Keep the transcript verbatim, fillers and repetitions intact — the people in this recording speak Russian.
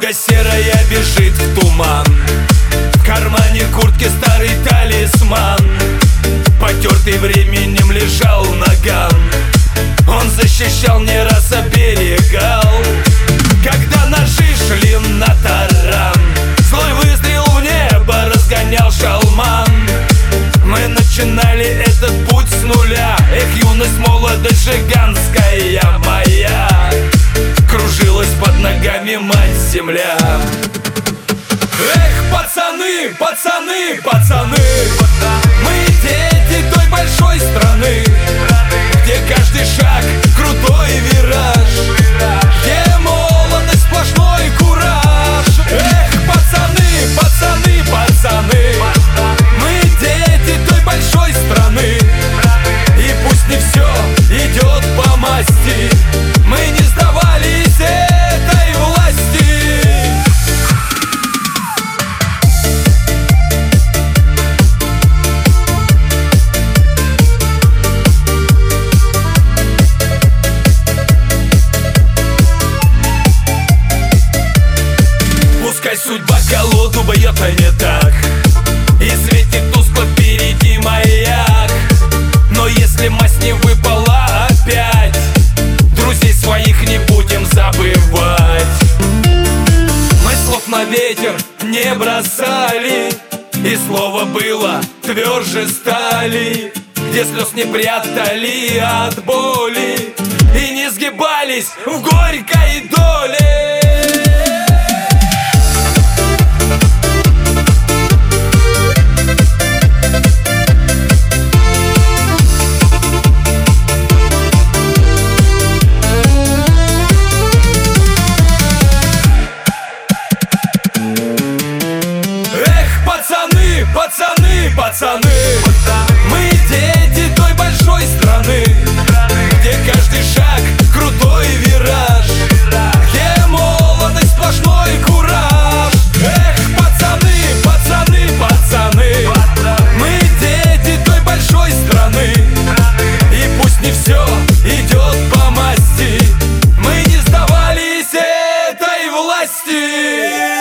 Дорога серая бежит в туман, в кармане куртки старый талисман. Потертый временем лежал наган, он защищал, не раз оберегал. Когда ножи шли на таран, злой выстрел в небо разгонял шалман. Мы начинали этот путь с нуля. Эх, юность, молодость жиганская моя, кружилась под ногами мать-земля. Эх, пацаны, пацаны, пацаны, мы дети той большой страны, где каждый шаг крутой вираж, где молодость сплошной кураж. Эх, пацаны, пацаны, пацаны, мы дети той большой страны, и пусть не все идет по масти, мы не сдавались этой власти. Пускай судьба колоду бьет, а не так, и светит тускло впереди маяк. Но если мазь не выпала опять, друзей своих не будем забывать. Мы слов на ветер не бросали, и слово было тверже стали, где слез не прятали от боли и не сгибались в горькой доле. Пацаны, пацаны, пацаны, мы дети той большой страны, где каждый шаг крутой вираж, где молодость сплошной кураж. Эх, пацаны, пацаны, пацаны, мы дети той большой страны, и пусть не все идет по масти, мы не сдавались этой власти.